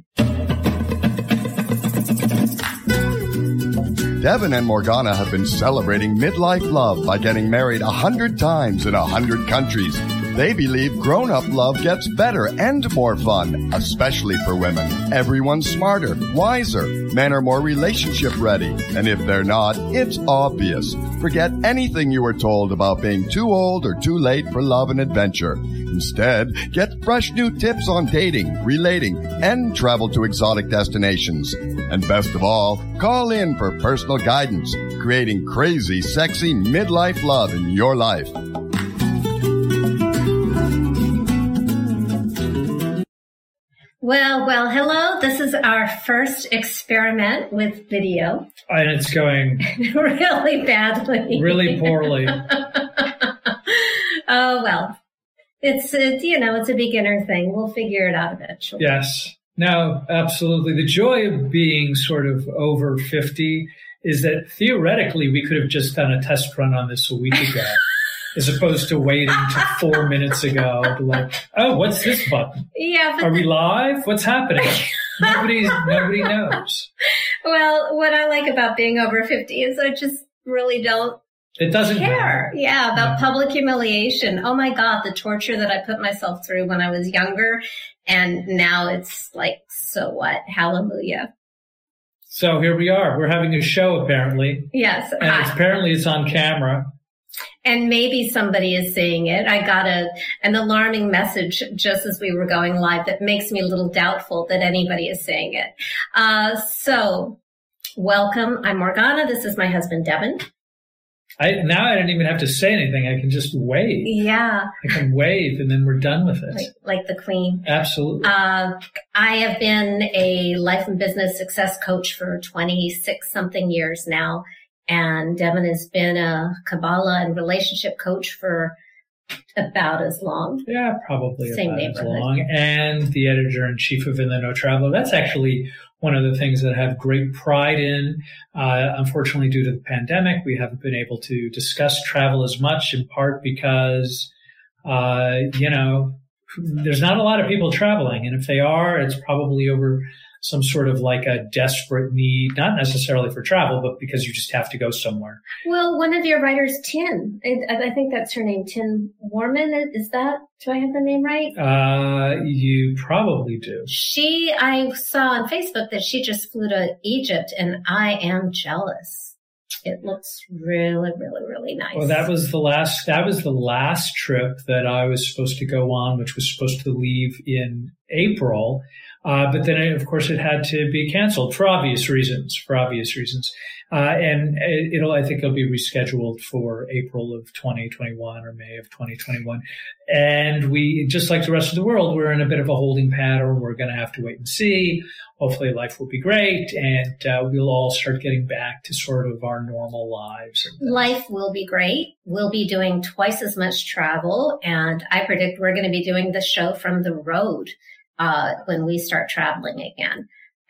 Devin and Morgana have been celebrating midlife love by getting married 100 times in 100 countries. They believe grown-up love gets better and more fun, especially for women. Everyone's smarter, wiser. Men are more relationship ready. And if they're not, it's obvious. Forget anything you were told about being too old or too late for love and adventure. Instead, get fresh new tips on dating, relating, and travel to exotic destinations. And best of all, call in for personal guidance, creating crazy, sexy midlife love in your life. Well, hello. This is our first experiment with video. And it's going really badly. Really poorly. Oh, well, it's a beginner thing. We'll figure it out eventually. Yes. No, absolutely. The joy of being sort of over 50 is that theoretically we could have just done a test run on this a week ago. As opposed to waiting to 4 minutes ago, to like, oh, what's this button? Yeah, but are we live? What's happening? Nobody knows. Well, what I like about being over 50 is I just really don't doesn't care. matter. Yeah, about public humiliation. Oh my God, the torture that I put myself through when I was younger, and now it's like, so what? Hallelujah. So here we are. We're having a show apparently. Yes. And apparently it's on camera. And maybe somebody is seeing it. I got an alarming message just as we were going live that makes me a little doubtful that anybody is seeing it. So welcome. I'm Morgana. This is my husband, Devin. Now I don't even have to say anything. I can just wave. Yeah. I can wave and then we're done with it. Like the Queen. Absolutely. I have been a life and business success coach for 26 something years now. And Devin has been a Kabbalah and relationship coach for about as long. Yeah, probably Same about neighborhood. as long. And the editor-in-chief of In the Know Traveler. That's actually one of the things that I have great pride in. Unfortunately, due to the pandemic, we haven't been able to discuss travel as much, in part because, there's not a lot of people traveling. And if they are, it's probably over some sort of like a desperate need, not necessarily for travel, but because you just have to go somewhere. Well, one of your writers, Tin, I think that's her name, Tin Warman, is that, do I have the name right? You probably do. I saw on Facebook that she just flew to Egypt, and I am jealous. It looks really, really, really nice. Well, that was the last trip that I was supposed to go on, which was supposed to leave in April. But then, of course, it had to be canceled for obvious reasons. And I think it'll be rescheduled for April of 2021 or May of 2021. And we, just like the rest of the world, we're in a bit of a holding pattern. We're going to have to wait and see. Hopefully life will be great. And we'll all start getting back to sort of our normal lives. Life will be great. We'll be doing twice as much travel. And I predict we're going to be doing the show from the road when we start traveling again.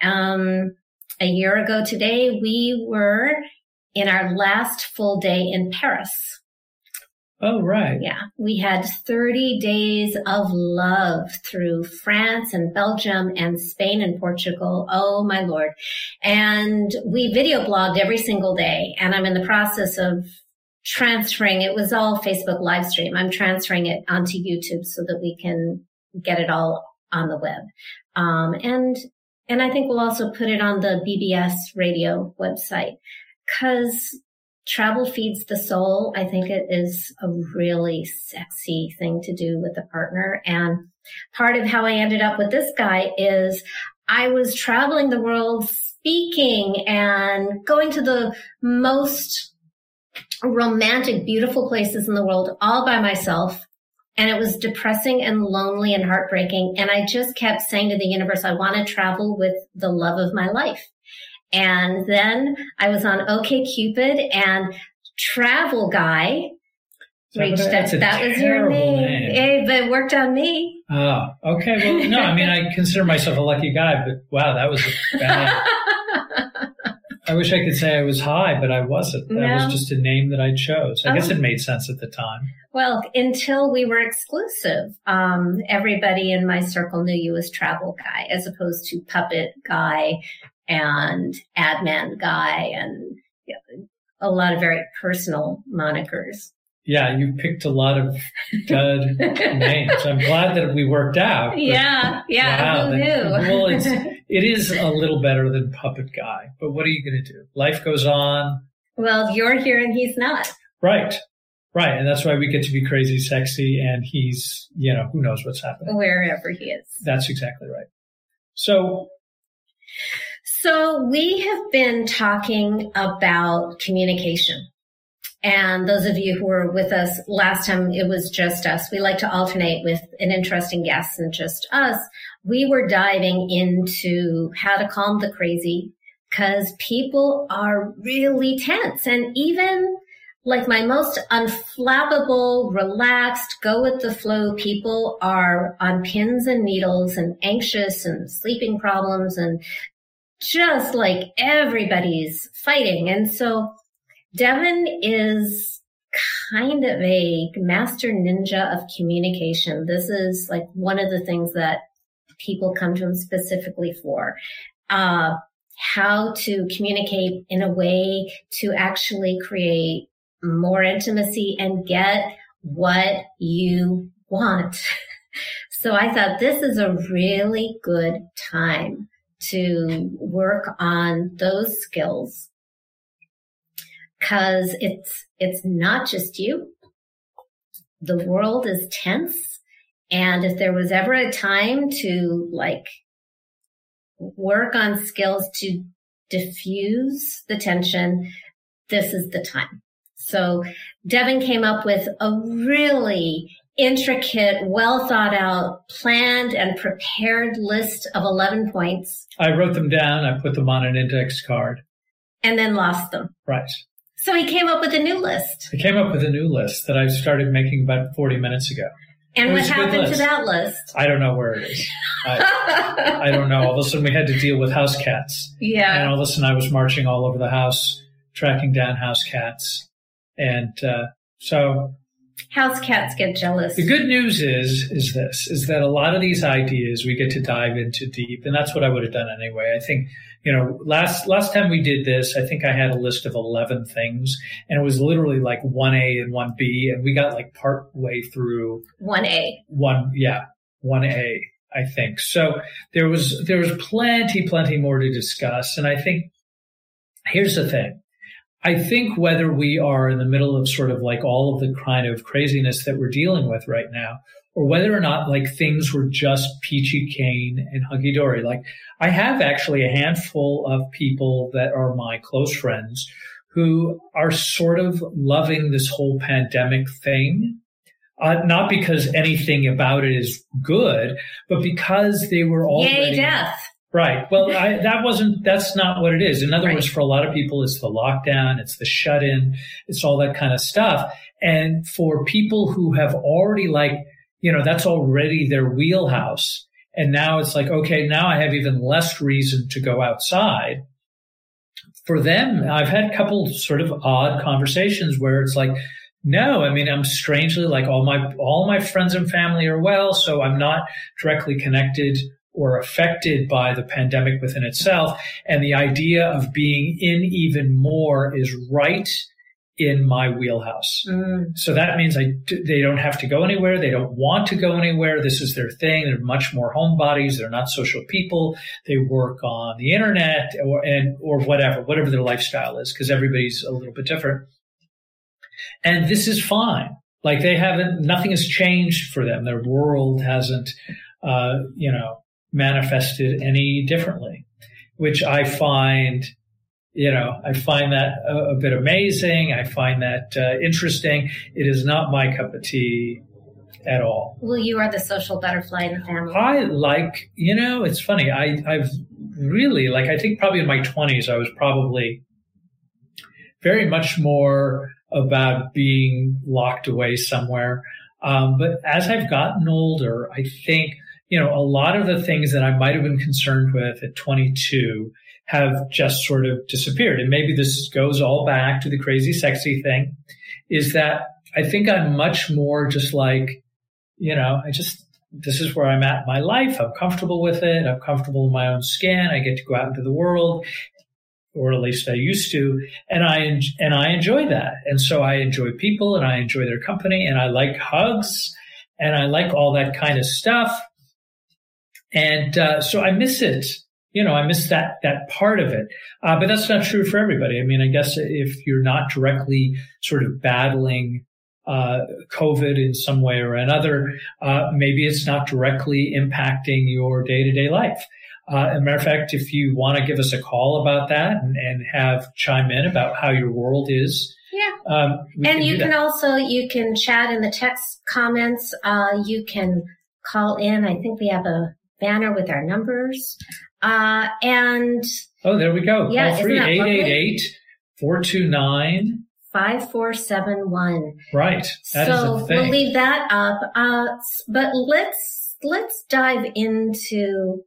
A year ago today, we were in our last full day in Paris. Oh, right. Yeah. We had 30 days of love through France and Belgium and Spain and Portugal. Oh, my Lord. And we video blogged every single day. And I'm in the process of transferring. It was all Facebook live stream. I'm transferring it onto YouTube so that we can get it all on the web. And I think we'll also put it on the BBS radio website, because travel feeds the soul. I think it is a really sexy thing to do with a partner. And part of how I ended up with this guy is I was traveling the world speaking and going to the most romantic, beautiful places in the world all by myself. And it was depressing and lonely and heartbreaking. And I just kept saying to the universe, I want to travel with the love of my life. And then I was on OkCupid, and Travel Guy reached out. That was your name. Hey, but it worked on me. Oh, okay. Well, no, I mean, I consider myself a lucky guy, but wow, that was bad. I wish I could say I was high, but I wasn't. That was just a name that I chose. I guess it made sense at the time. Well, until we were exclusive, everybody in my circle knew you as Travel Guy as opposed to Puppet Guy and Adman Guy and a lot of very personal monikers. Yeah, you picked a lot of good names. I'm glad that we worked out. Yeah, wow, who knew? Well, it is a little better than Puppet Guy, but what are you going to do? Life goes on. Well, you're here and he's not. Right. And that's why we get to be crazy sexy and he's, who knows what's happening. Wherever he is. That's exactly right. So we have been talking about communication. And those of you who were with us last time, it was just us. We like to alternate with an interesting guest and just us. We were diving into how to calm the crazy because people are really tense. And even like my most unflappable, relaxed, go with the flow people are on pins and needles and anxious and sleeping problems and just like everybody's fighting. And so Devin is kind of a master ninja of communication. This is like one of the things that people come to him specifically for. How to communicate in a way to actually create more intimacy and get what you want. So I thought this is a really good time to work on those skills. Because it's not just you. The world is tense. And if there was ever a time to like work on skills to diffuse the tension, this is the time. So Devin came up with a really intricate, well thought out, planned and prepared list of 11 points. I wrote them down. I put them on an index card. And then lost them. Right. So he came up with a new list. I came up with a new list that I started making about 40 minutes ago. And what happened to that list? I don't know where it is. I don't know. All of a sudden we had to deal with house cats. Yeah. And all of a sudden I was marching all over the house, tracking down house cats. And so house cats get jealous. The good news is that a lot of these ideas we get to dive into deep. And that's what I would have done anyway. I think, last time we did this, I think I had a list of 11 things and it was literally like 1A and 1B. And we got like part way through 1A. 1A, I think. So there was plenty more to discuss. And I think here's the thing. I think whether we are in the middle of sort of like all of the kind of craziness that we're dealing with right now, or whether or not like things were just peachy keen and hunky dory. Like I have actually a handful of people that are my close friends who are sort of loving this whole pandemic thing. Not because anything about it is good, but because they were already... Yay, death. Right. Well, that's not what it is. In other words, for a lot of people, it's the lockdown, it's the shut-in, it's all that kind of stuff. And for people who have already that's already their wheelhouse. And now it's like, okay, now I have even less reason to go outside. For them, I've had a couple sort of odd conversations where it's like, no, I mean, I'm strangely like all my friends and family are well, so I'm not directly connected or affected by the pandemic within itself. And the idea of being in even more is right in my wheelhouse. So that means they don't have to go anywhere. They don't want to go anywhere. This is their thing. They're much more homebodies. They're not social people. They work on the internet or whatever their lifestyle is, because everybody's a little bit different. And this is fine. Like nothing has changed for them. Their world hasn't, manifested any differently, which I find that a bit amazing. I find that interesting. It is not my cup of tea at all. Well, you are the social butterfly in the family. It's funny. I've really, I think probably in my 20s, I was probably very much more about being locked away somewhere. But as I've gotten older, I think, a lot of the things that I might have been concerned with at 22 have just sort of disappeared. And maybe this goes all back to the crazy sexy thing, is that I think I'm much more just like, this is where I'm at in my life. I'm comfortable with it. I'm comfortable in my own skin. I get to go out into the world, or at least I used to, and I enjoy that. And so I enjoy people, and I enjoy their company, and I like hugs, and I like all that kind of stuff. And so I miss it. I miss that part of it. But that's not true for everybody. I mean, I guess if you're not directly sort of battling COVID in some way or another, maybe it's not directly impacting your day-to-day life. As a matter of fact, if you want to give us a call about that and have chime in about how your world is. Yeah. And you can chat in the text comments. You can call in. I think we have a banner with our numbers. And there we go. Yeah, call 3-888-429 5471. Right. That is a thing. We'll leave that up. But let's dive into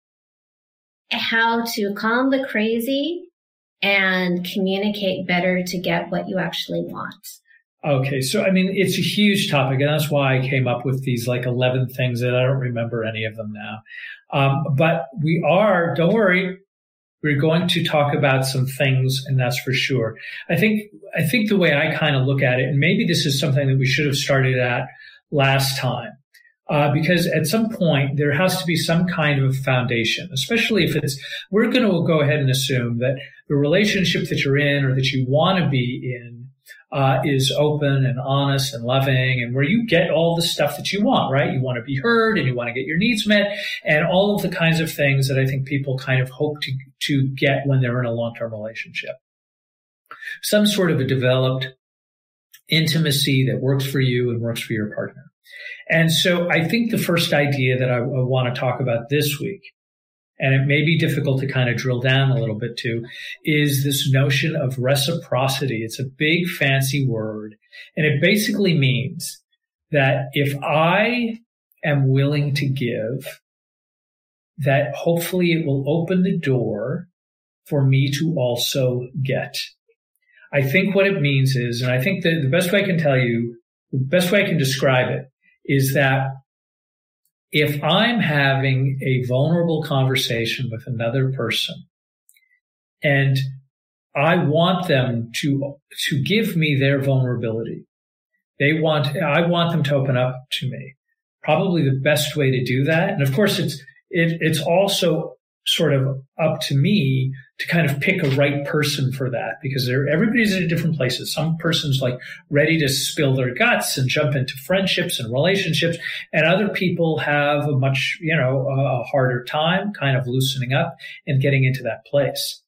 how to calm the crazy and communicate better to get what you actually want. Okay. So, I mean, it's a huge topic, and that's why I came up with these 11 things that I don't remember any of them now. But don't worry, we're going to talk about some things, and that's for sure. I think the way I kind of look at it, and maybe this is something that we should have started at last time, because at some point there has to be some kind of foundation, especially if we're going to go ahead and assume that the relationship that you're in or that you want to be in is open and honest and loving, and where you get all the stuff that you want, right? You want to be heard, and you want to get your needs met, and all of the kinds of things that I think people kind of hope to get when they're in a long-term relationship. Some sort of a developed intimacy that works for you and works for your partner. And so I think the first idea that I want to talk about this week, and it may be difficult to kind of drill down a little bit to, is this notion of reciprocity. It's a big fancy word, and it basically means that if I am willing to give, that hopefully it will open the door for me to also get. I think what it means is, and I think the best way I can tell you, the best way I can describe it is that if I'm having a vulnerable conversation with another person and I want them to give me their vulnerability, I want them to open up to me. Probably the best way to do that. And of course, it's also sort of up to me to kind of pick a right person for that, because everybody's in different places. Some person's ready to spill their guts and jump into friendships and relationships, and other people have a much, a harder time kind of loosening up and getting into that place.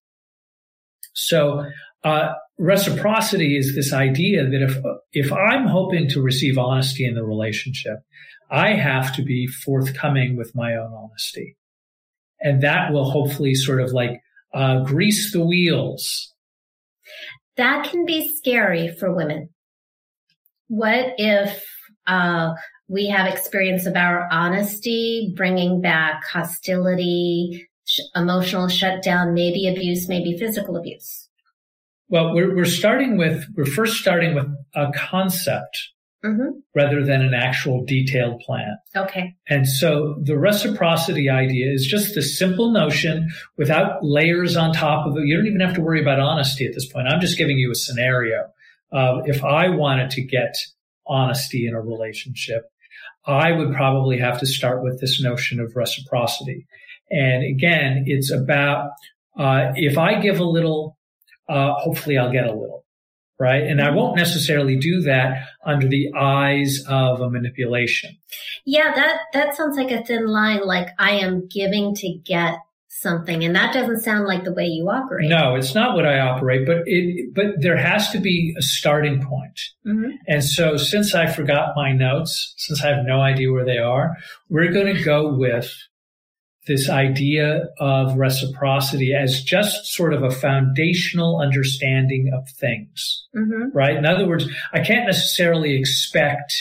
So, reciprocity is this idea that if I'm hoping to receive honesty in the relationship, I have to be forthcoming with my own honesty. And that will hopefully sort of grease the wheels. That can be scary for women. What if we have experience of our honesty bringing back hostility, emotional shutdown, maybe abuse, maybe physical abuse? Well, we're first starting with a concept. Mm-hmm. Rather than an actual detailed plan. Okay. And so the reciprocity idea is just a simple notion without layers on top of it. You don't even have to worry about honesty at this point. I'm just giving you a scenario of if I wanted to get honesty in a relationship, I would probably have to start with this notion of reciprocity. And again, it's about if I give a little, hopefully I'll get a little. Right. And I won't necessarily do that under the eyes of a manipulation. Yeah, that sounds like a thin line, like I am giving to get something. And that doesn't sound like the way you operate. No, it's not what I operate, but there has to be a starting point. Mm-hmm. And so since I forgot my notes, since I have no idea where they are, we're going to go with this idea of reciprocity as just sort of a foundational understanding of things, mm-hmm. right? In other words, I can't necessarily expect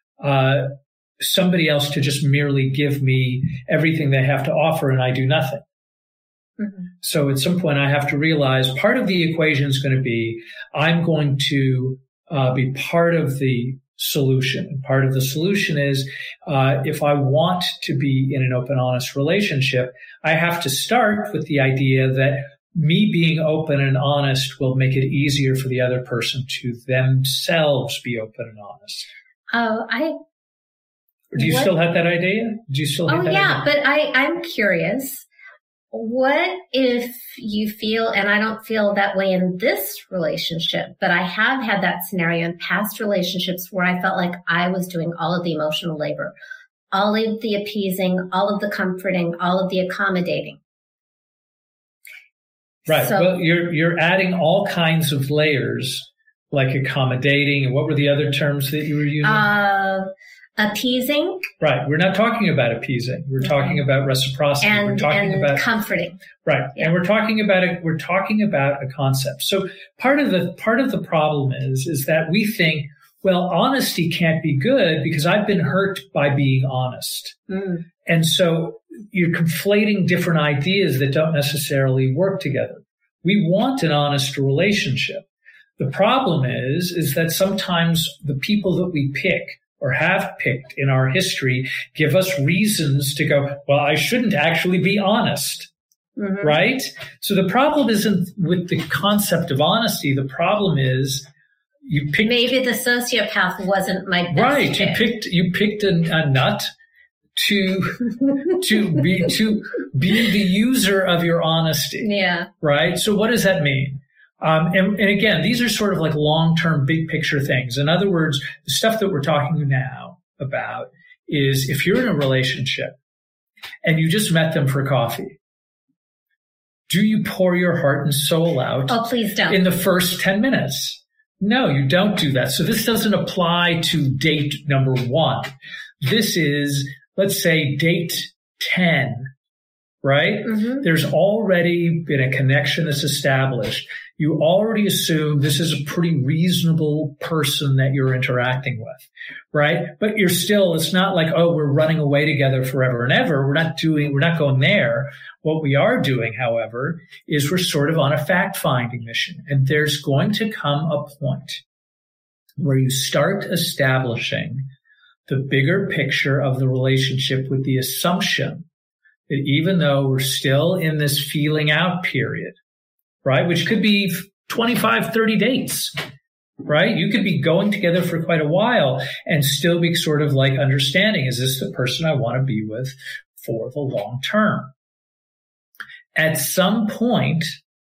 somebody else to just merely give me everything they have to offer and I do nothing. Mm-hmm. So at some point I have to realize part of the equation is going to be I'm going to be part of the solution. Part of the solution is if I want to be in an open, honest relationship, I have to start with the idea that me being open and honest will make it easier for the other person to themselves be open and honest. Do you still have that idea? Do you still have that idea? But I'm curious. What if you feel, and I don't feel that way in this relationship, but I have had that scenario in past relationships where I felt like I was doing all of the emotional labor, all of the appeasing, all of the comforting, all of the accommodating. Right. So, well, you're adding all kinds of layers, like accommodating, and what were the other terms that you were using? Appeasing. Right. We're not talking about appeasing. We're talking about reciprocity. We're talking about comforting. Right. Yeah. And we're talking about a concept. So part of the problem is that we think, well, honesty can't be good because I've been hurt by being honest. Mm. And so you're conflating different ideas that don't necessarily work together. We want an honest relationship. The problem is that sometimes the people that we pick or have picked in our history give us reasons to go, well, I shouldn't actually be honest. Mm-hmm. Right? So the problem isn't with the concept of honesty. The problem is you picked. Maybe the sociopath wasn't my best right. pick. You picked a nut to be the user of your honesty. Yeah. Right? So what does that mean? And again, these are sort of like long-term, big picture things. In other words, the stuff that we're talking now about is if you're in a relationship and you just met them for coffee, do you pour your heart and soul out? Oh, please don't. In the first 10 minutes? No, you don't do that. So this doesn't apply to date number 1. This is, let's say, date 10. Right? Mm-hmm. There's already been a connection that's established. You already assume this is a pretty reasonable person that you're interacting with, right? But it's not like, oh, we're running away together forever and ever. We're not going there. What we are doing, however, is we're sort of on a fact-finding mission. And there's going to come a point where you start establishing the bigger picture of the relationship with the assumption that even though we're still in this feeling out period, right, which could be 25, 30 dates, right? You could be going together for quite a while and still be sort of like understanding, is this the person I want to be with for the long term? At some point,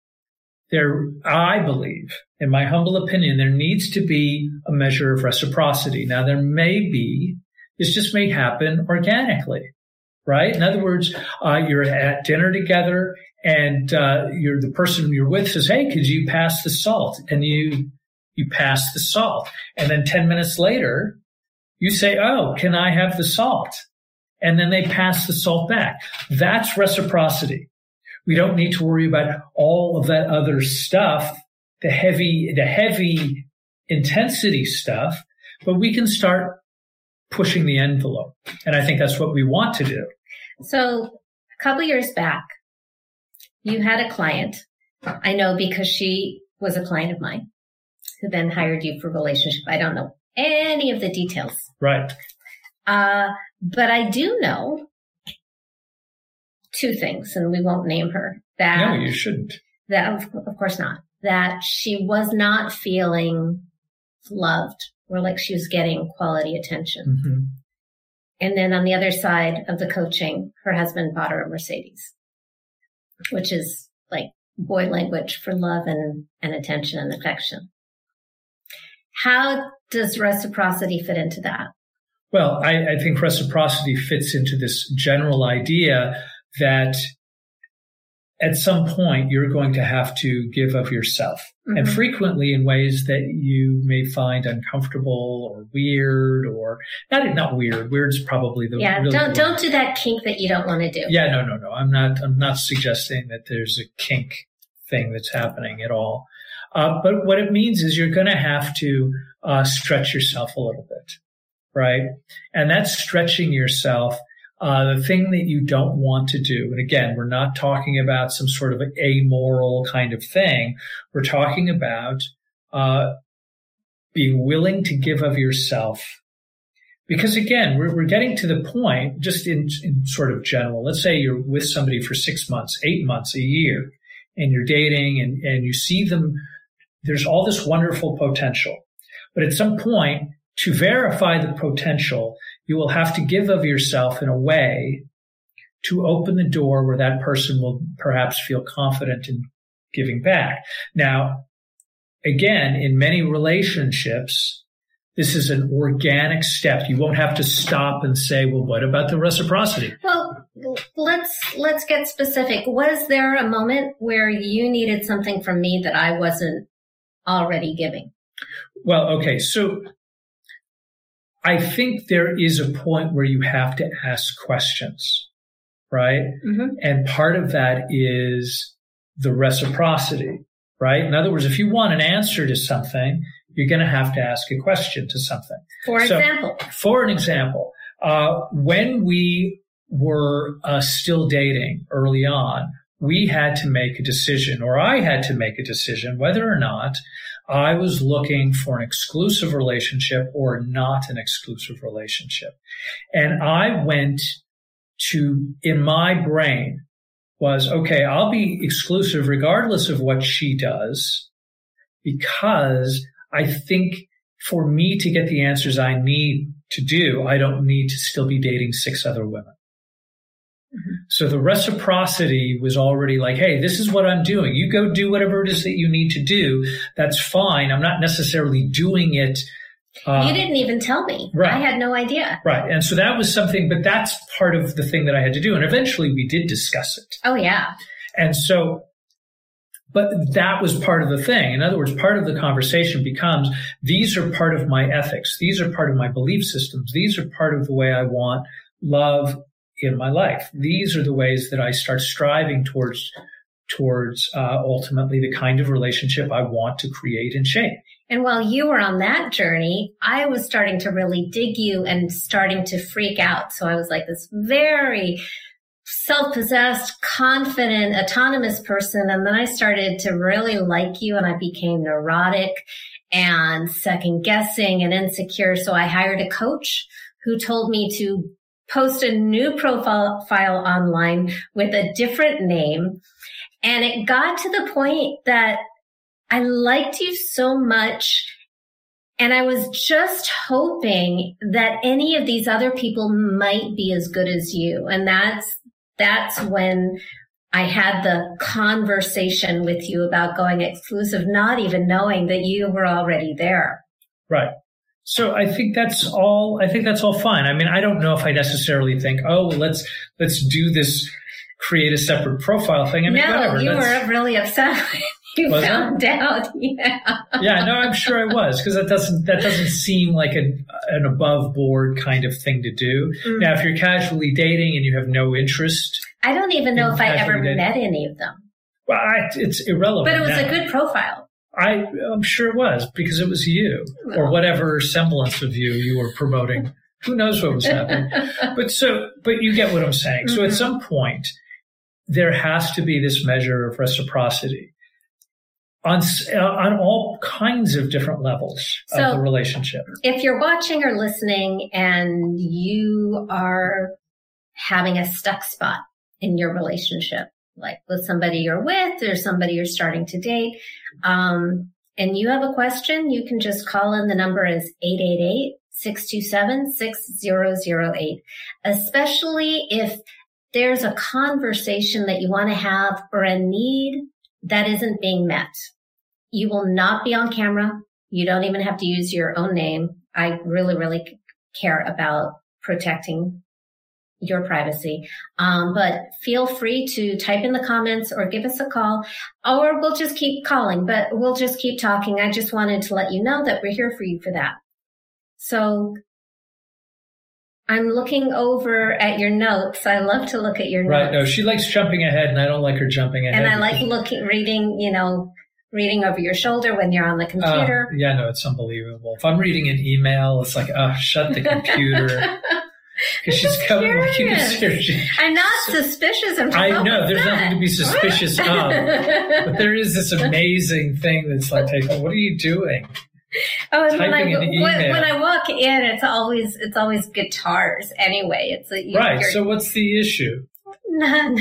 I believe, in my humble opinion, there needs to be a measure of reciprocity. Now, this just may happen organically. Right? In other words, you're at dinner together and the person you're with says, hey, could you pass the salt? And you pass the salt. And then 10 minutes later, you say, oh, can I have the salt? And then they pass the salt back. That's reciprocity. We don't need to worry about all of that other stuff, the heavy intensity stuff, but we can start pushing the envelope. And I think that's what we want to do. So a couple years back, you had a client. I know because she was a client of mine who then hired you for a relationship. I don't know any of the details. Right. But I do know 2 things, and we won't name her. No, you shouldn't. That, of course not. That she was not feeling loved or like she was getting quality attention. Mm-hmm. And then on the other side of the coaching, her husband bought her a Mercedes, which is like boy language for love and attention and affection. How does reciprocity fit into that? Well, I think reciprocity fits into this general idea that at some point you're going to have to give of yourself. Mm-hmm. And frequently in ways that you may find uncomfortable or weird or not weird. Weird's probably the really don't do that kink that you don't want to do. Yeah, no. I'm not suggesting that there's a kink thing that's happening at all. But what it means is you're going to have to stretch yourself a little bit, right? And that's stretching yourself. The thing that you don't want to do, and again, we're not talking about some sort of amoral kind of thing. We're talking about being willing to give of yourself. Because again, we're getting to the point, just in sort of general. Let's say you're with somebody for 6 months, 8 months, a year, and you're dating and you see them. There's all this wonderful potential. But at some point, to verify the potential, you will have to give of yourself in a way to open the door where that person will perhaps feel confident in giving back. Now, again, in many relationships, this is an organic step. You won't have to stop and say, well, what about the reciprocity? Well, let's get specific. Was there a moment where you needed something from me that I wasn't already giving? Well, okay. So I think there is a point where you have to ask questions, right? Mm-hmm. And part of that is the reciprocity, right? In other words, if you want an answer to something, you're going to have to ask a question to something. For an example, when we were still dating early on, we had to make a decision, or I had to make a decision, whether or not I was looking for an exclusive relationship or not an exclusive relationship. And I went to, in my brain, was, okay, I'll be exclusive regardless of what she does, because I think for me to get the answers I need to do, I don't need to still be dating 6 other women. Mm-hmm. So the reciprocity was already like, hey, this is what I'm doing. You go do whatever it is that you need to do. That's fine. I'm not necessarily doing it. You didn't even tell me. Right. I had no idea. Right. And so that was something, but that's part of the thing that I had to do. And eventually we did discuss it. Oh, yeah. And so, but that was part of the thing. In other words, part of the conversation becomes, these are part of my ethics. These are part of my belief systems. These are part of the way I want love in my life. These are the ways that I start striving towards ultimately the kind of relationship I want to create and shape. And while you were on that journey, I was starting to really dig you and starting to freak out. So I was like this very self-possessed, confident, autonomous person. And then I started to really like you, and I became neurotic and second guessing and insecure. So I hired a coach who told me to post a new profile online with a different name. And it got to the point that I liked you so much, and I was just hoping that any of these other people might be as good as you. And that's when I had the conversation with you about going exclusive, not even knowing that you were already there. Right. So I think that's all fine. I mean, I don't know if I necessarily think, oh, well, let's do this, create a separate profile thing. I mean, no, whatever. You were really upset. You found out. Yeah. Yeah, no, I'm sure I was, because that doesn't seem like an above board kind of thing to do. Mm. Now, if you're casually dating and you have no interest, I don't even know if I ever met any of them. Well, it's irrelevant. But it was a good profile. I'm sure it was, because it was you, or whatever semblance of you were promoting. Who knows what was happening? But you get what I'm saying. Mm-hmm. So at some point, there has to be this measure of reciprocity on all kinds of different levels of the relationship. If you're watching or listening and you are having a stuck spot in your relationship, like with somebody you're with or somebody you're starting to date, and you have a question, you can just call in. The number is 888-627-6008, especially if there's a conversation that you want to have or a need that isn't being met. You will not be on camera. You don't even have to use your own name. I really, really care about protecting your privacy. But feel free to type in the comments or give us a call, or we'll just keep calling, but we'll just keep talking. I just wanted to let you know that we're here for you for that. So I'm looking over at your notes. I love to look at your notes. Right. No, she likes jumping ahead, and I don't like her jumping ahead. And I like reading over your shoulder when you're on the computer. Yeah, no, it's unbelievable. If I'm reading an email, it's like, shut the computer. Because she's coming like you can see. I'm not suspicious of her. I know, there's nothing to be suspicious of. But there is this amazing thing that's like, what are you doing? Oh, and typing an email. When I walk in, it's always guitars anyway. Right. So what's the issue? None.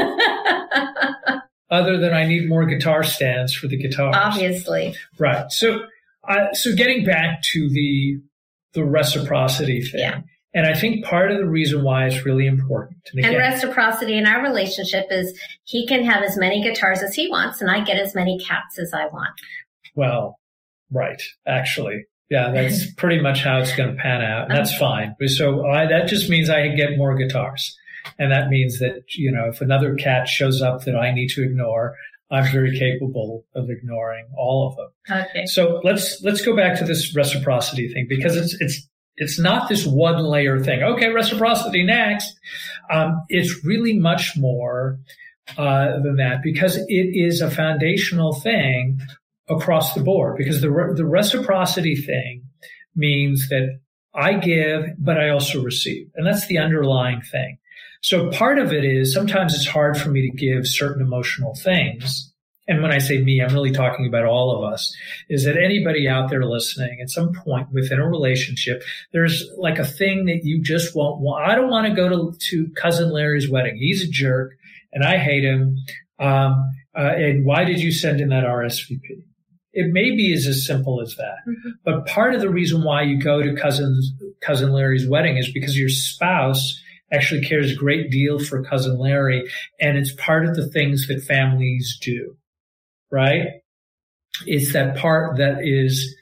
Other than I need more guitar stands for the guitars. Obviously. Right. So getting back to the reciprocity thing. Yeah. And I think part of the reason why it's really important. And reciprocity in our relationship is he can have as many guitars as he wants, and I get as many cats as I want. Well, right. Actually. Yeah, that's pretty much how it's going to pan out. And that's fine. So that just means I get more guitars. And that means that, if another cat shows up that I need to ignore, I'm very capable of ignoring all of them. Okay. So let's go back to this reciprocity thing, because it's not this one layer thing. Okay, reciprocity next. It's really much more than that, because it is a foundational thing across the board. Because the reciprocity thing means that I give, but I also receive, and that's the underlying thing. So part of it is sometimes it's hard for me to give certain emotional things. And when I say me, I'm really talking about all of us, is that anybody out there listening, at some point within a relationship, there's like a thing that you just won't want. I don't want to go to Cousin Larry's wedding. He's a jerk and I hate him. And why did you send in that RSVP? It may be as simple as that. Mm-hmm. But part of the reason why you go to Cousin Larry's wedding is because your spouse actually cares a great deal for Cousin Larry, and it's part of the things that families do, right? It's that part that is,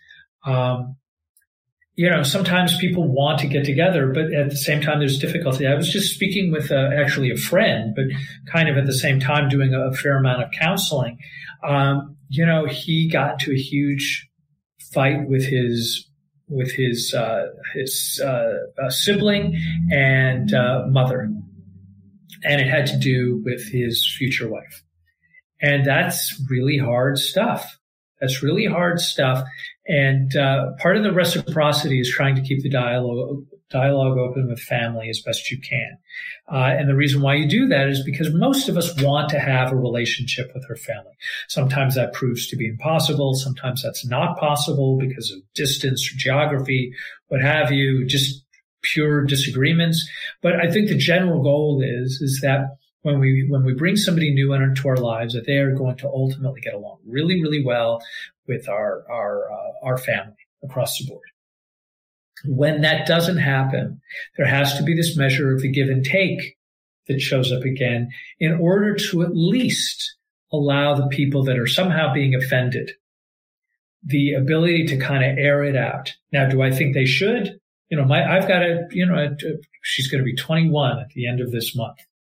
sometimes people want to get together, but at the same time, there's difficulty. I was just speaking with actually a friend, but kind of at the same time doing a fair amount of counseling. He got into a huge fight with his sibling and mother, and it had to do with his future wife. And that's really hard stuff. And part of the reciprocity is trying to keep the dialogue open with family as best you can. And the reason why you do that is because most of us want to have a relationship with our family. Sometimes that proves to be impossible. Sometimes that's not possible because of distance or geography, what have you, just pure disagreements. But I think the general goal is that when we bring somebody new into our lives, that they are going to ultimately get along really, really well with our family across the board. When that doesn't happen, there has to be this measure of the give and take that shows up again in order to at least allow the people that are somehow being offended the ability to kind of air it out. Now, do I think they should? I've got she's going to be 21 at the end of this month.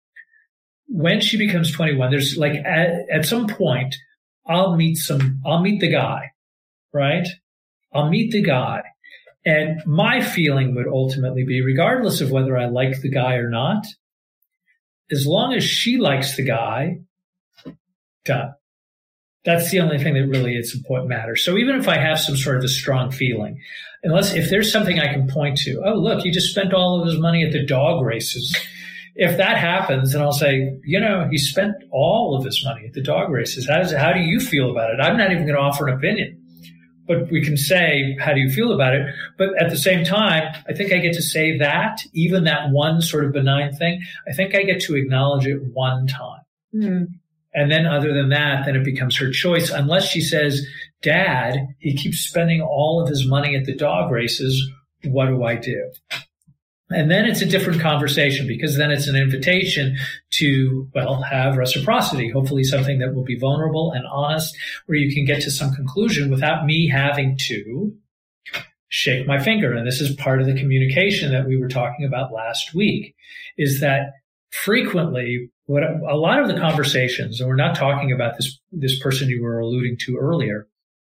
When she becomes 21, there's like at some point, I'll meet the guy, right? I'll meet the guy. And my feeling would ultimately be, regardless of whether I like the guy or not, as long as she likes the guy, done. That's the only thing that really is important matters. So even if I have some sort of a strong feeling, if there's something I can point to, oh, look, he just spent all of his money at the dog races. If that happens, then I'll say, he spent all of his money at the dog races. How do you feel about it? I'm not even going to offer an opinion. But we can say, how do you feel about it? But at the same time, I think I get to say that, even that one sort of benign thing, I think I get to acknowledge it one time. Mm-hmm. And then other than that, then it becomes her choice. Unless she says, Dad, he keeps spending all of his money at the dog races. What do I do? And then it's a different conversation, because then it's an invitation to, have reciprocity, hopefully something that will be vulnerable and honest, where you can get to some conclusion without me having to shake my finger. And this is part of the communication that we were talking about last week, is that frequently what a lot of the conversations, and we're not talking about this person you were alluding to earlier,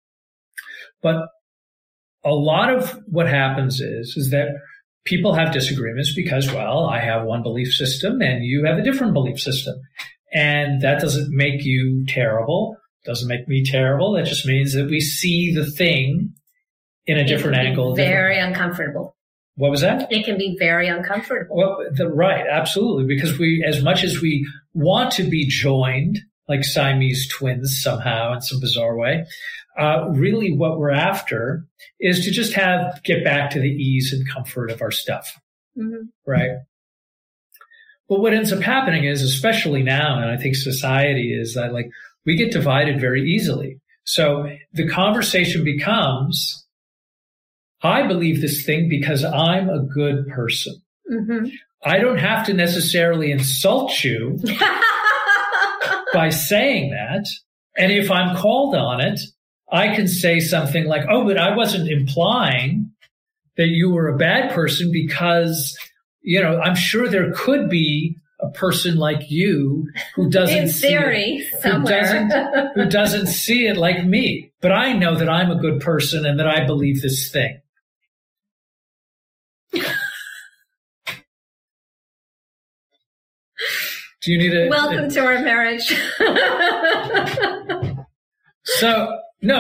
but a lot of what happens is that people have disagreements because, I have one belief system and you have a different belief system. And that doesn't make you terrible. Doesn't make me terrible. That just means that we see the thing in a different angle. Very uncomfortable. What was that? It can be very uncomfortable. Well, right. Absolutely. Because as much as we want to be joined like Siamese twins somehow in some bizarre way. Really what we're after is to just get back to the ease and comfort of our stuff. Mm-hmm. Right. But what ends up happening is, especially now, and I think society is that like we get divided very easily. So the conversation becomes, I believe this thing because I'm a good person. Mm-hmm. I don't have to necessarily insult you by saying that. And if I'm called on it, I can say something like, oh, but I wasn't implying that you were a bad person because, I'm sure there could be a person like you who doesn't in theory, who doesn't see it like me. But I know that I'm a good person and that I believe this thing. Do you need a welcome to our marriage? So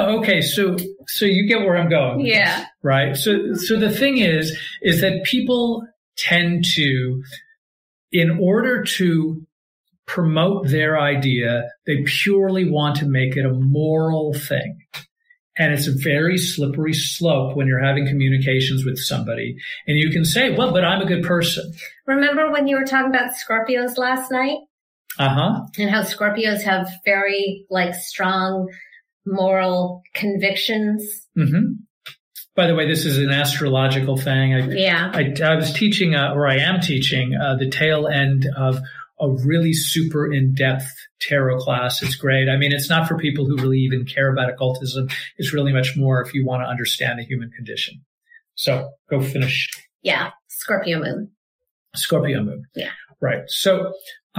you get where I'm going. Yeah. Right. So the thing is that people tend to, in order to promote their idea, they purely want to make it a moral thing. And it's a very slippery slope when you're having communications with somebody. And you can say, well, but I'm a good person. Remember when you were talking about Scorpios last night? Uh-huh. And how Scorpios have very, strong moral convictions? Mm-hmm. By the way, this is an astrological thing. I was teaching, or I am teaching, the tail end of a really super in-depth tarot class. It's great. I mean, it's not for people who really even care about occultism. It's really much more if you want to understand the human condition. So go finish. Yeah. Scorpio moon. Scorpio moon. Yeah. Right. So,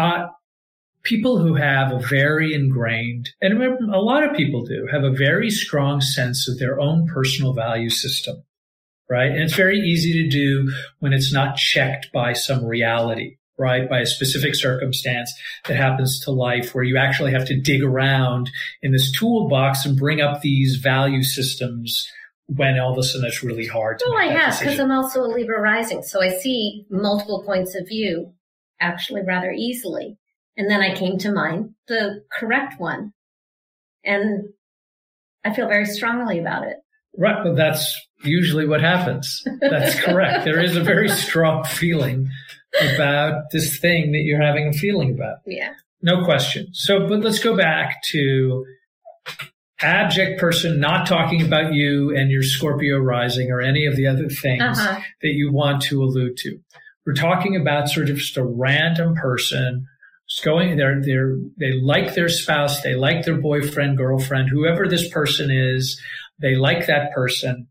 people who have a very ingrained, and a lot of people do, have a very strong sense of their own personal value system, right? And it's very easy to do when it's not checked by some reality, right? By a specific circumstance that happens to life where you actually have to dig around in this toolbox and bring up these value systems when all of a sudden it's really hard to make that decision. Because I'm also a Libra rising, so I see multiple points of view actually rather easily. And then I came to mind the correct one. And I feel very strongly about it. Right. But that's usually what happens. That's correct. There is a very strong feeling about this thing that you're having a feeling about. Yeah. No question. So, but let's go back to abject person, not talking about you and your Scorpio rising or any of the other things that you want to allude to. We're talking about sort of just a random person going there. They like their spouse. They like their boyfriend, girlfriend, whoever this person is. They like that person.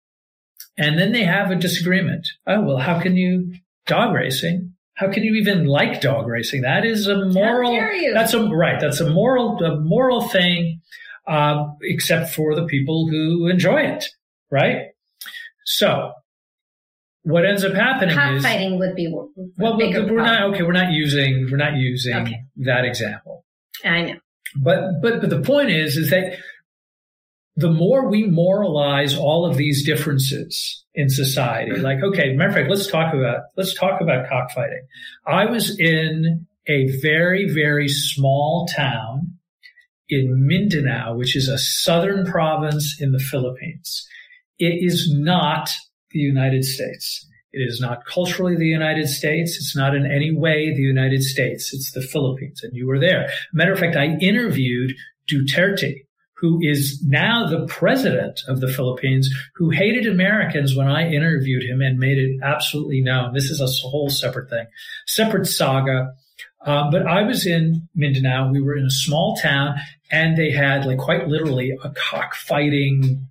And then they have a disagreement. Oh, well, how can you dog racing? How can you even like dog racing? That is a moral, that's a moral thing, except for the people who enjoy it. Right. So what ends up happening is cockfighting would be we're not using that example. I know. But the point is that the more we moralize all of these differences in society, like, okay, matter of fact, let's talk about cockfighting. I was in a very, very small town in Mindanao, which is a southern province in the Philippines. It is not the United States. It is not culturally the United States. It's not in any way the United States. It's the Philippines. And you were there. Matter of fact, I interviewed Duterte, who is now the president of the Philippines, who hated Americans when I interviewed him and made it absolutely known. This is a whole separate thing, separate saga. But I was in Mindanao. We were in a small town, and they had, like, quite literally a cockfighting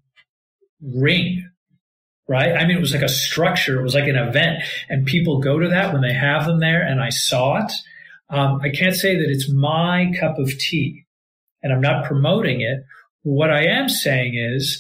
ring. Right? I mean, it was like a structure. It was like an event, and people go to that when they have them there, and I saw it. I can't say that it's my cup of tea, and I'm not promoting it. What I am saying is,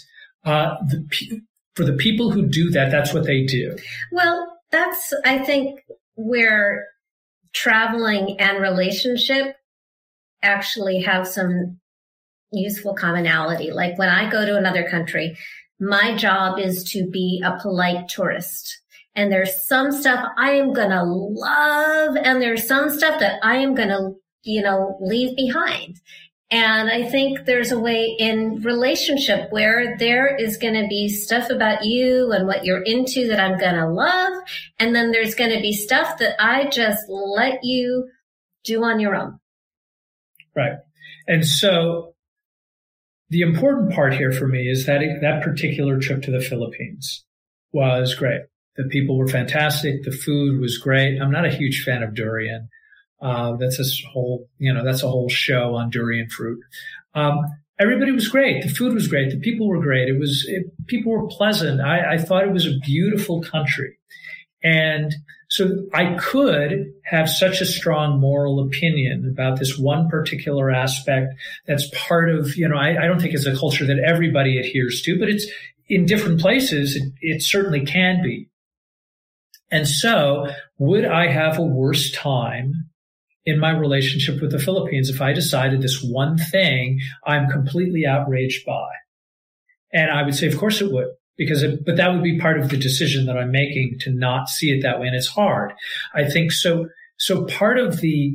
for the people who do that, that's what they do. Well, that's, I think, where traveling and relationship actually have some useful commonality. Like when I go to another country, my job is to be a polite tourist. And there's some stuff I am going to love, and there's some stuff that I am going to, leave behind. And I think there's a way in relationship where there is going to be stuff about you and what you're into that I'm going to love. And then there's going to be stuff that I just let you do on your own. Right. And so the important part here for me is that that particular trip to the Philippines was great. The people were fantastic. The food was great. I'm not a huge fan of durian. That's a whole show on durian fruit. Everybody was great. The food was great. The people were great. People were pleasant. I thought it was a beautiful country. And so I could have such a strong moral opinion about this one particular aspect that's part of, I don't think it's a culture that everybody adheres to, but it's in different places. It certainly can be. And so would I have a worse time in my relationship with the Philippines if I decided this one thing I'm completely outraged by? And I would say, of course it would, but that would be part of the decision that I'm making to not see it that way. And it's hard. I think so. So part of the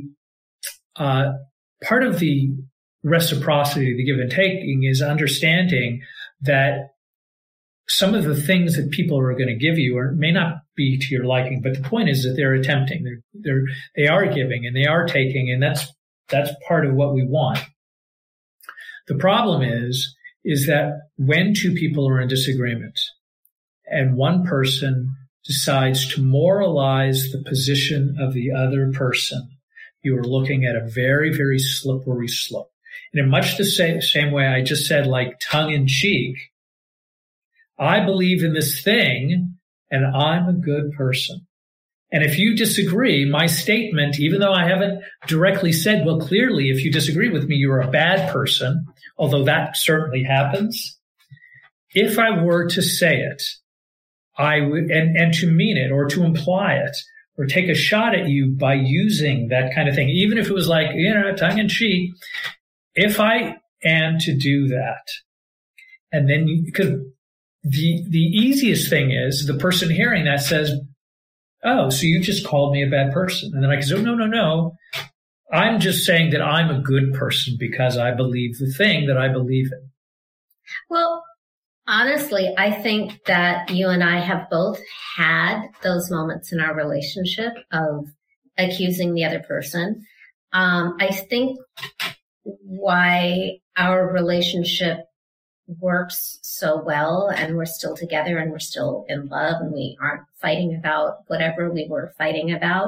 reciprocity, the give and taking, is understanding that some of the things that people are going to give you may not be to your liking, but the point is that they're attempting, they are giving and they are taking, and that's part of what we want. The problem is that when two people are in disagreement and one person decides to moralize the position of the other person, you are looking at a very, very slippery slope. And in much the same way I just said, like tongue in cheek, I believe in this thing and I'm a good person. And if you disagree, my statement, even though I haven't directly said, well, clearly, if you disagree with me, you're a bad person, although that certainly happens. If I were to say it, I would, and to mean it or to imply it or take a shot at you by using that kind of thing, even if it was like, tongue in cheek, if I am to do that, and then because the easiest thing is the person hearing that says, oh, so you just called me a bad person. And then I can say, no. I'm just saying that I'm a good person because I believe the thing that I believe in. Well, honestly, I think that you and I have both had those moments in our relationship of accusing the other person. I think why our relationship works so well and we're still together and we're still in love and we aren't fighting about whatever we were fighting about,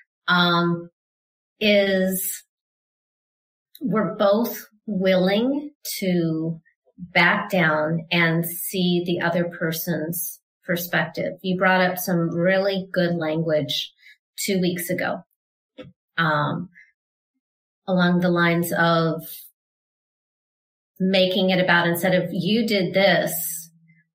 is we're both willing to back down and see the other person's perspective. You brought up some really good language 2 weeks ago, along the lines of making it about, instead of you did this,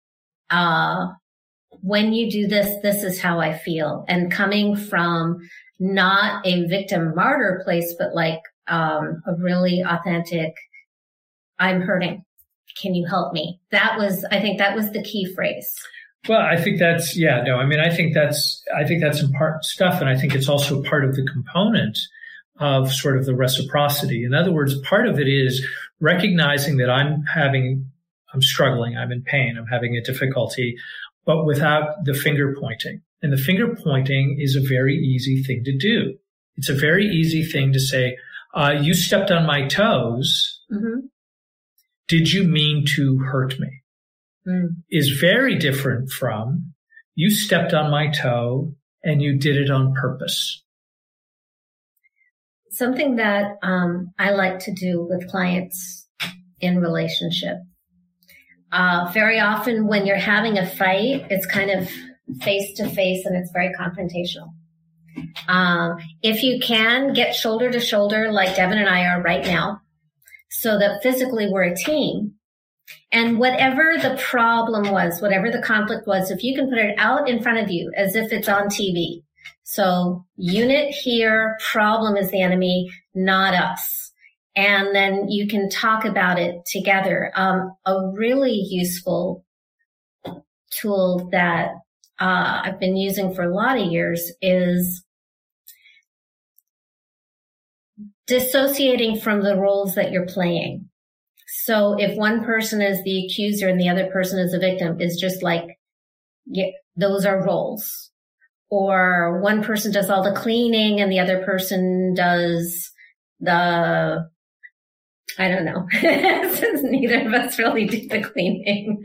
when you do this, this is how I feel. And coming from not a victim martyr place, but like a really authentic, I'm hurting. Can you help me? I think that was the key phrase. Well, I think that's, I think that's important stuff. And I think it's also part of the component of sort of the reciprocity. In other words, part of it is recognizing that I'm struggling, I'm in pain, I'm having a difficulty, but without the finger pointing. And the finger pointing is a very easy thing to do. It's a very easy thing to say, you stepped on my toes. Mm-hmm. Did you mean to hurt me? Is very different from you stepped on my toe and you did it on purpose. Something that I like to do with clients in relationship. Very often when you're having a fight, it's kind of face to face and it's very confrontational. If you can get shoulder to shoulder like Devin and I are right now, so that physically we're a team, and whatever the problem was, whatever the conflict was, if you can put it out in front of you as if it's on TV. So unit here, problem is the enemy, not us. And then you can talk about it together. A really useful tool that I've been using for a lot of years is dissociating from the roles that you're playing. So if one person is the accuser and the other person is a victim, is just like, yeah, those are roles. Or one person does all the cleaning and the other person does the, I don't know, since neither of us really do the cleaning.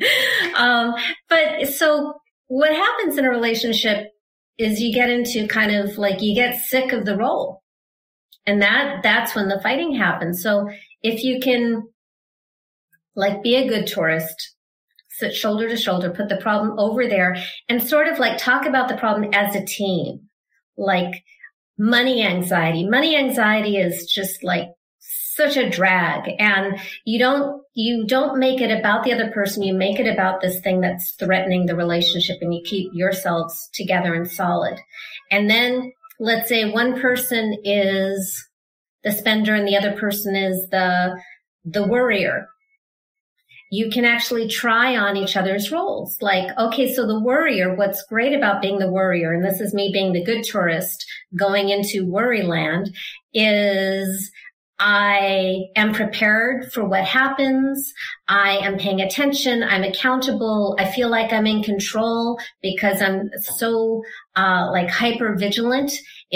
But so what happens in a relationship is you get into kind of like, you get sick of the role. And that's when the fighting happens. So if you can like be a good tourist, sit shoulder to shoulder, put the problem over there and sort of like talk about the problem as a team, like money anxiety. Money anxiety is just like such a drag, and you don't make it about the other person. You make it about this thing that's threatening the relationship, and you keep yourselves together and solid. And then let's say one person is the spender and the other person is the worrier. You can actually try on each other's roles. Like, okay, so the worrier, what's great about being the worrier, and this is me being the good tourist going into worry land, is I am prepared for what happens. I am paying attention. I'm accountable. I feel like I'm in control because I'm so, like hyper vigilant.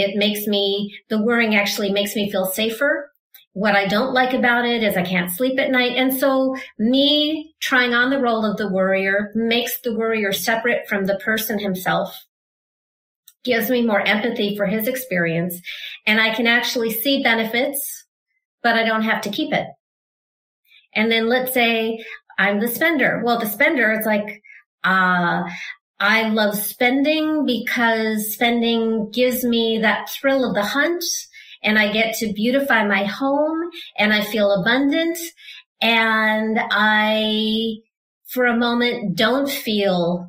The worrying actually makes me feel safer. What I don't like about it is I can't sleep at night. And so me trying on the role of the worrier makes the worrier separate from the person himself, gives me more empathy for his experience, and I can actually see benefits, but I don't have to keep it. And then let's say I'm the spender. Well, the spender is like, I love spending because spending gives me that thrill of the hunt, and I get to beautify my home, and I feel abundant, and I, for a moment, don't feel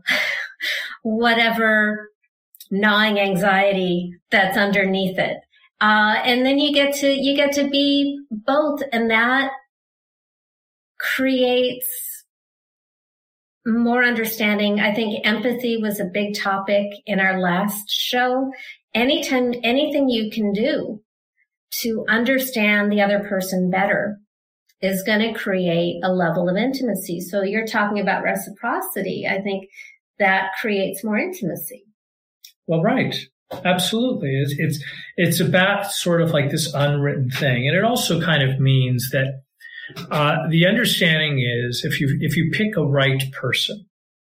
whatever gnawing anxiety that's underneath it. And then you get to be both, and that creates more understanding. I think empathy was a big topic in our last show. Anything you can do to understand the other person better is going to create a level of intimacy. So you're talking about reciprocity. I think that creates more intimacy. Well, right. Absolutely. It's about sort of like this unwritten thing. And it also kind of means that the understanding is if you pick a right person,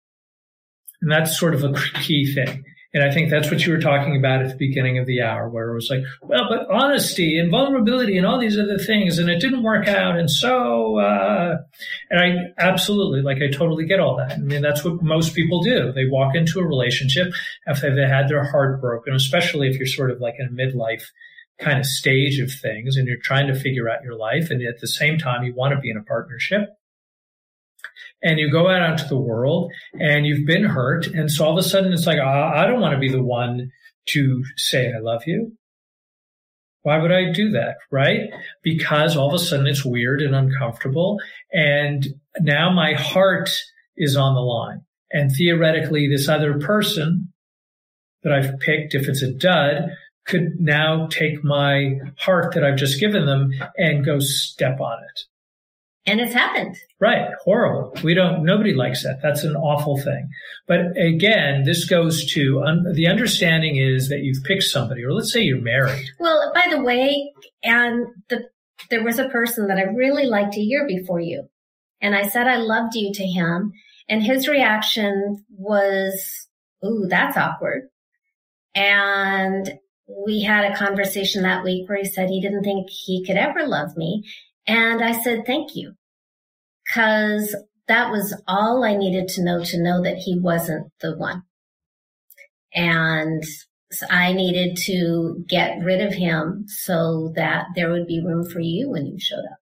and that's sort of a key thing. And I think that's what you were talking about at the beginning of the hour, where it was like, well, but honesty and vulnerability and all these other things, and it didn't work out. And so, and I absolutely, like, I totally get all that. I mean, that's what most people do. They walk into a relationship after they had their heart broken, especially if you're sort of like in a midlife kind of stage of things and you're trying to figure out your life. And at the same time, you want to be in a partnership. And you go out onto the world and you've been hurt. And so all of a sudden it's like, I don't want to be the one to say, I love you. Why would I do that? Right? Because all of a sudden it's weird and uncomfortable. And now my heart is on the line. And theoretically, this other person that I've picked, if it's a dud, could now take my heart that I've just given them and go step on it. And it's happened. Right. Horrible. Nobody likes that. That's an awful thing. But again, this goes to the understanding is that you've picked somebody, or let's say you're married. Well, by the way, and there was a person that I really liked a year before you. And I said I loved you to him. And his reaction was, ooh, that's awkward. And we had a conversation that week where he said he didn't think he could ever love me. And I said, thank you, because that was all I needed to know that he wasn't the one. And so I needed to get rid of him so that there would be room for you when you showed up.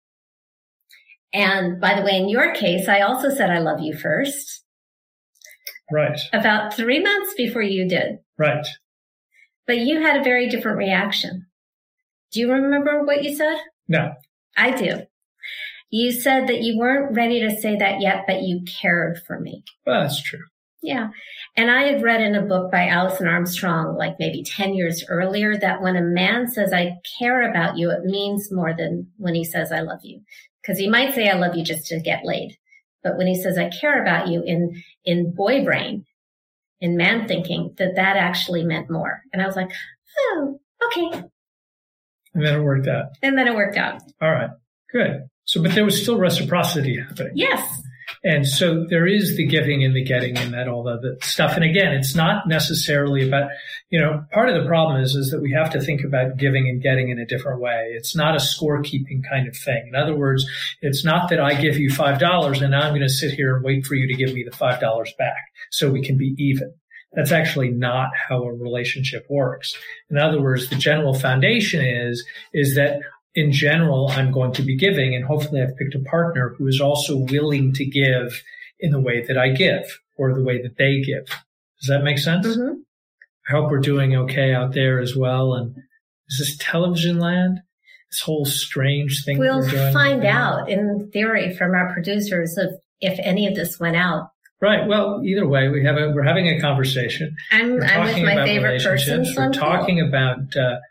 And by the way, in your case, I also said I love you first. Right. About 3 months before you did. Right. But you had a very different reaction. Do you remember what you said? No. I do. You said that you weren't ready to say that yet, but you cared for me. Well, that's true. Yeah. And I had read in a book by Alison Armstrong, like maybe 10 years earlier, that when a man says, I care about you, it means more than when he says, I love you. Because he might say, I love you just to get laid. But when he says, I care about you in boy brain, in man thinking, that actually meant more. And I was like, oh, okay. And then it worked out. All right. Good. So, but there was still reciprocity happening. Yes. And so there is the giving and the getting and that all the stuff. And again, it's not necessarily about, part of the problem is that we have to think about giving and getting in a different way. It's not a scorekeeping kind of thing. In other words, it's not that I give you $5 and now I'm going to sit here and wait for you to give me the $5 back so we can be even. That's actually not how a relationship works. In other words, the general foundation is that in general, I'm going to be giving, and hopefully I've picked a partner who is also willing to give in the way that I give or the way that they give. Does that make sense? Mm-hmm. I hope we're doing okay out there as well. And is this television land? This whole strange thing we'll that we're doing? Find out in theory from our producers if any of this went out. Right. Well, either way, we're having a conversation. I'm with my favorite person. We're talking about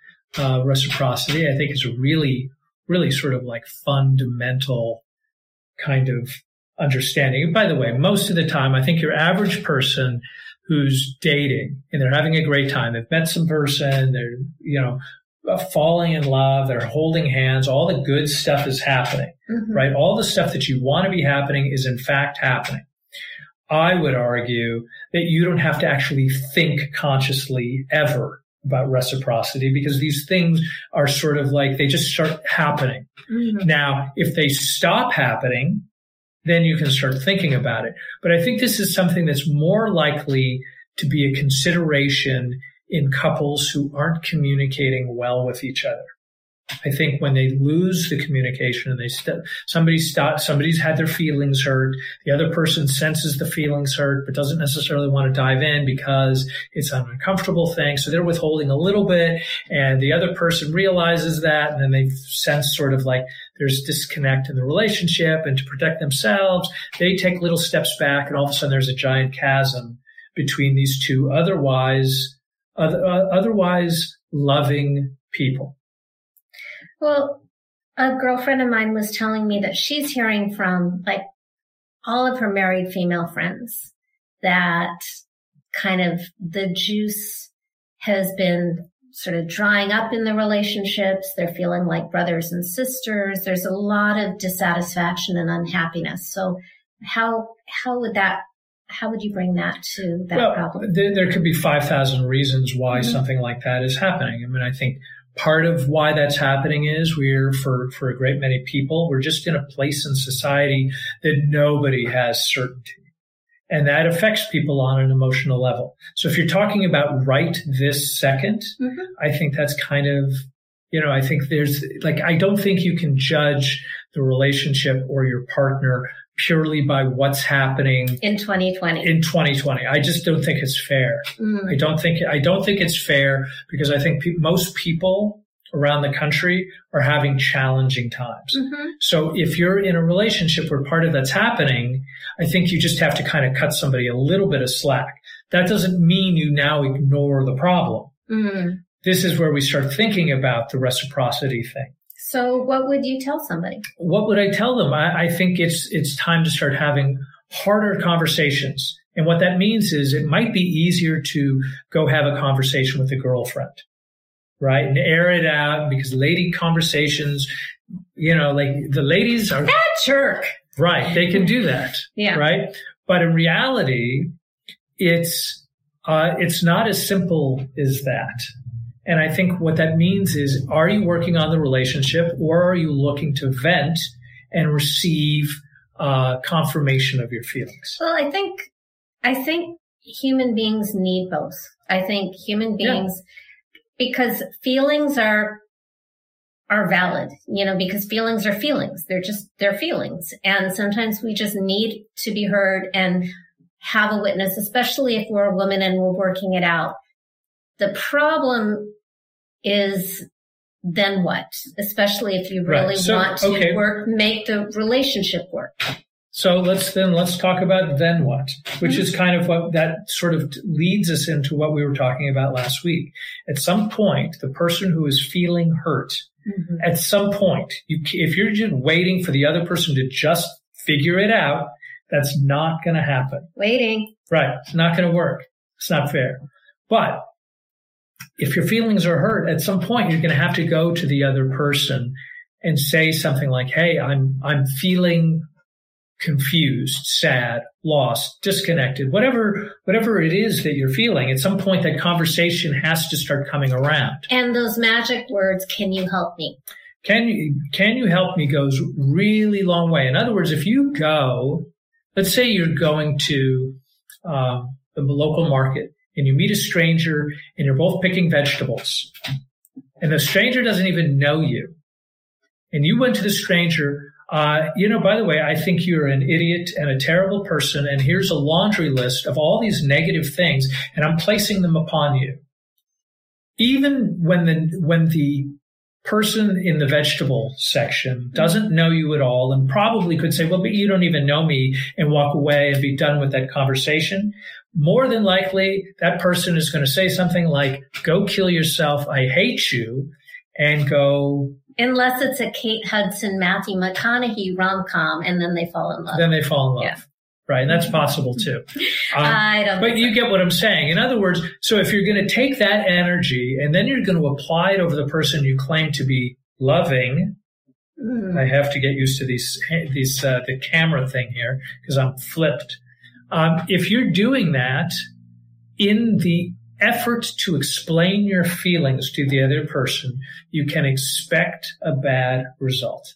reciprocity. I think it's a really, really sort of like fundamental kind of understanding. And by the way, most of the time, I think your average person who's dating and they're having a great time, they've met some person, they're, falling in love, they're holding hands, all the good stuff is happening, mm-hmm. right? All the stuff that you want to be happening is in fact happening. I would argue that you don't have to actually think consciously ever about reciprocity because these things are sort of like they just start happening. Mm-hmm. Now, if they stop happening, then you can start thinking about it. But I think this is something that's more likely to be a consideration in couples who aren't communicating well with each other. I think when they lose the communication and somebody's had their feelings hurt, the other person senses the feelings hurt, but doesn't necessarily want to dive in because it's an uncomfortable thing. So they're withholding a little bit and the other person realizes that and then they sense sort of like there's disconnect in the relationship and to protect themselves, they take little steps back and all of a sudden there's a giant chasm between these two otherwise loving people. Well, a girlfriend of mine was telling me that she's hearing from like all of her married female friends that kind of the juice has been sort of drying up in the relationships. They're feeling like brothers and sisters. There's a lot of dissatisfaction and unhappiness. So how would you bring that to that problem? There could be 5,000 reasons why mm-hmm. something like that is happening. I mean, I think part of why that's happening is for a great many people, we're just in a place in society that nobody has certainty. And that affects people on an emotional level. So if you're talking about right this second, mm-hmm. I think that's kind of, I think there's like, I don't think you can judge the relationship or your partner purely by what's happening in 2020. I just don't think it's fair. Mm. I don't think it's fair because I think most people around the country are having challenging times. Mm-hmm. So if you're in a relationship where part of that's happening, I think you just have to kind of cut somebody a little bit of slack. That doesn't mean you now ignore the problem. Mm. This is where we start thinking about the reciprocity thing. So what would you tell somebody? What would I tell them? I think it's time to start having harder conversations. And what that means is it might be easier to go have a conversation with a girlfriend, right? And air it out because lady conversations, like the ladies are that jerk. Right. They can do that. Yeah. Right. But in reality, it's not as simple as that. And I think what that means is, are you working on the relationship or are you looking to vent and receive confirmation of your feelings? Well, I think human beings need both. I think human beings, because feelings are valid, because feelings are feelings. They're feelings. And sometimes we just need to be heard and have a witness, especially if we're a woman and we're working it out. The problem is then what? Especially if you really want to make the relationship work. So let's talk about then what, which is kind of what that sort of leads us into what we were talking about last week. At some point, the person who is feeling hurt, at some point, if you're just waiting for the other person to just figure it out, that's not going to happen. Waiting. Right. It's not going to work. It's not fair. But if your feelings are hurt, at some point, you're going to have to go to the other person and say something like, hey, I'm feeling confused, sad, lost, disconnected, whatever it is that you're feeling. At some point, that conversation has to start coming around. And those magic words, can you help me? Can you help me goes really long way. In other words, if you go, let's say you're going to the local market and you meet a stranger and you're both picking vegetables and the stranger doesn't even know you. And you went to the stranger, by the way, I think you're an idiot and a terrible person. And here's a laundry list of all these negative things, and I'm placing them upon you. Even when the person in the vegetable section doesn't know you at all and probably could say, well, but you don't even know me, and walk away and be done with that conversation, more than likely that person is going to say something like, go kill yourself, I hate you, and go... Unless it's a Kate Hudson, Matthew McConaughey rom-com, and then they fall in love. Then they fall in love. Yeah. Right. And that's possible too. I don't But you get what I'm saying. In other words, so if you're going to take that energy and then you're going to apply it over the person you claim to be loving, I have to get used to the camera thing here because I'm flipped. If you're doing that in the effort to explain your feelings to the other person, you can expect a bad result.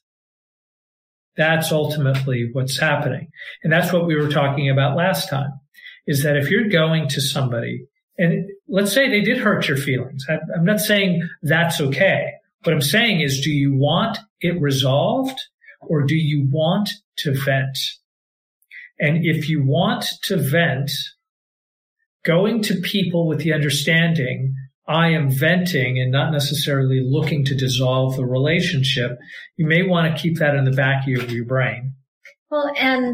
That's ultimately what's happening. And that's what we were talking about last time, is that if you're going to somebody, and let's say they did hurt your feelings. I'm not saying that's okay. What I'm saying is, do you want it resolved or do you want to vent? And if you want to vent, going to people with the understanding, I am venting and not necessarily looking to dissolve the relationship, you may want to keep that in the back of your brain. Well, and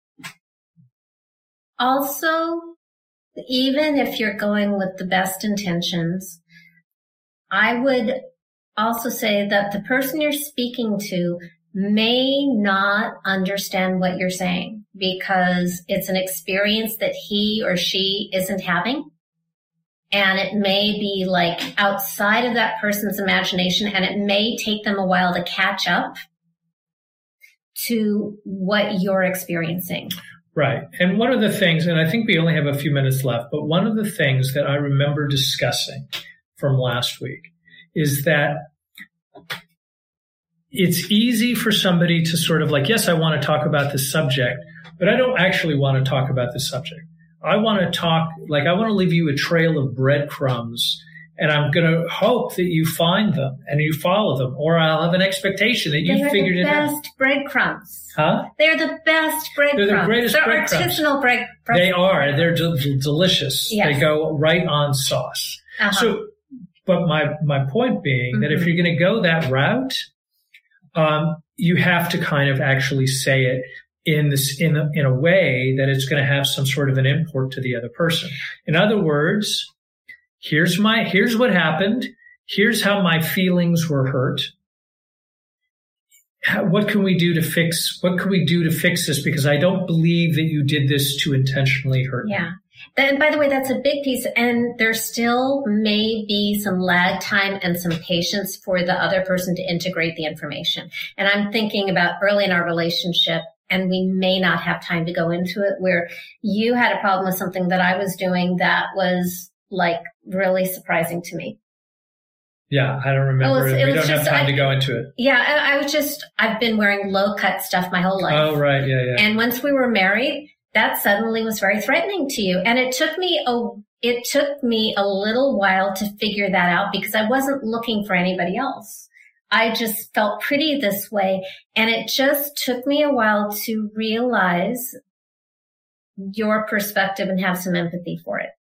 also, even if you're going with the best intentions, I would also say that the person you're speaking to may not understand what you're saying because it's an experience that he or she isn't having. And it may be like outside of that person's imagination, and it may take them a while to catch up to what you're experiencing. Right. And one of the things, and I think we only have a few minutes left, but one of the things that I remember discussing from last week is that it's easy for somebody to sort of like, yes, I want to talk about this subject, but I don't actually want to talk about this subject. I want to leave you a trail of breadcrumbs, and I'm going to hope that you find them and you follow them, or I'll have an expectation that you figured it out. They're the best breadcrumbs. Huh? They're the best breadcrumbs. They're the greatest breadcrumbs. They're artisanal breadcrumbs. They are. They're delicious. Yes. They go right on sauce. Uh-huh. So, but my point being that if you're going to go that route, you have to kind of actually say it in a way that it's going to have some sort of an import to the other person. In other words, here's what happened. Here's how my feelings were hurt. What can we do to fix this? Because I don't believe that you did this to intentionally hurt me. Yeah. And by the way, that's a big piece. And there still may be some lag time and some patience for the other person to integrate the information. And I'm thinking about early in our relationship, and we may not have time to go into it, where you had a problem with something that I was doing that was like really surprising to me. Yeah, I don't remember. We don't have time to go into it. Yeah, I've been wearing low-cut stuff my whole life. Oh, right, yeah. And once we were married, that suddenly was very threatening to you. And it took me a little while to figure that out because I wasn't looking for anybody else. I just felt pretty this way. And it just took me a while to realize your perspective and have some empathy for it.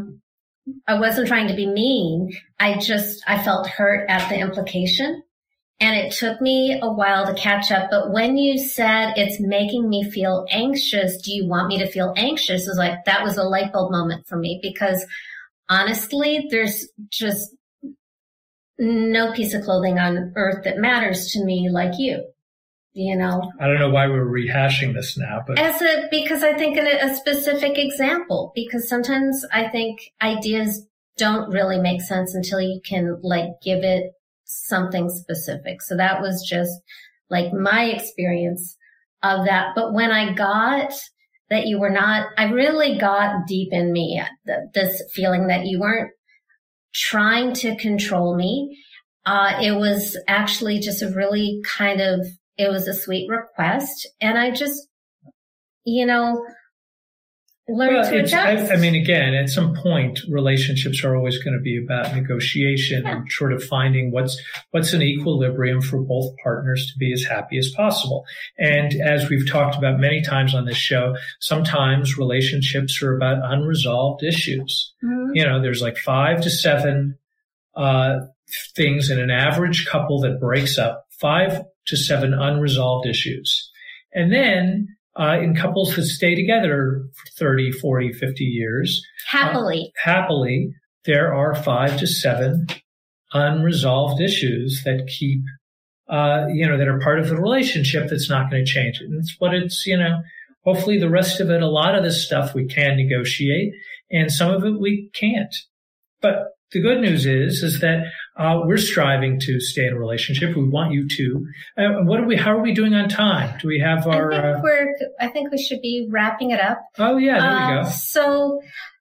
I wasn't trying to be mean. I felt hurt at the implication. And it took me a while to catch up. But when you said it's making me feel anxious, do you want me to feel anxious? It was like, that was a light bulb moment for me, because honestly, there's just no piece of clothing on earth that matters to me like you. You know, I don't know why we're rehashing this now, but because I think in a specific example, because sometimes I think ideas don't really make sense until you can like give it something specific. So that was just like my experience of that. But when I got that you were not, I really got deep in me this feeling that you weren't trying to control me. It was actually just a really it was a sweet request. And I just, learned to adjust. I mean, again, at some point, relationships are always going to be about negotiation and sort of finding what's an equilibrium for both partners to be as happy as possible. And as we've talked about many times on this show, sometimes relationships are about unresolved issues. Mm-hmm. There's like 5 to 7 things in an average couple that breaks up, 5 to 7 unresolved issues. And then in couples that stay together for 30, 40, 50 years. Happily, there are 5 to 7 unresolved issues that keep, that are part of the relationship that's not going to change. And it's what it's, hopefully the rest of it, a lot of this stuff we can negotiate and some of it we can't. But the good news is that we're striving to stay in a relationship. We want you to. How are we doing on time? Do we have our? I think we should be wrapping it up. Oh yeah, there we go. So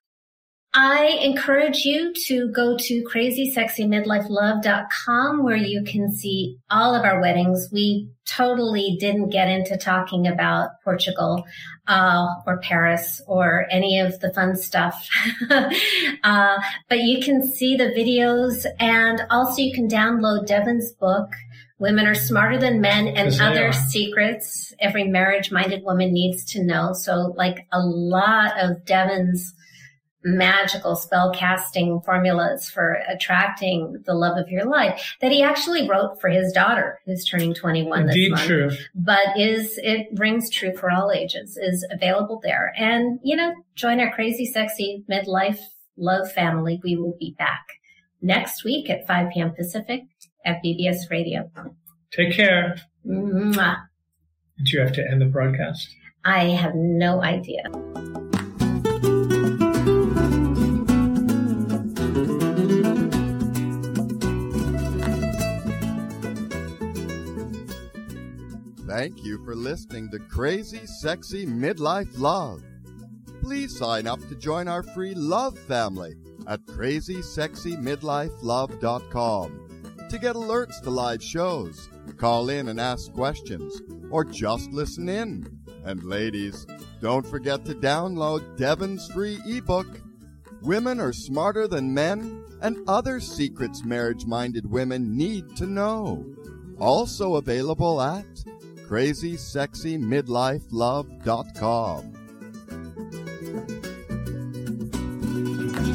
I encourage you to go to crazysexymidlifelove.com where you can see all of our weddings. We totally didn't get into talking about Portugal or Paris or any of the fun stuff. But you can see the videos, and also you can download Devin's book, Women Are Smarter Than Men and Other Secrets Every Marriage-Minded Woman Needs to Know. So like a lot of Devin's magical spell casting formulas for attracting the love of your life that he actually wrote for his daughter who's turning 21 this month. True. But it rings true for all ages, is available there. And, join our Crazy Sexy Midlife Love family. We will be back next week at 5 p.m. Pacific at BBS Radio. Take care. Mwah. Did you have to end the broadcast? I have no idea. Thank you for listening to Crazy Sexy Midlife Love. Please sign up to join our free love family at crazysexymidlifelove.com to get alerts to live shows, call in and ask questions, or just listen in. And ladies, don't forget to download Devin's free ebook, Women Are Smarter Than Men and Other Secrets Marriage-Minded Women Need to Know. Also available at crazysexymidlifelove.com.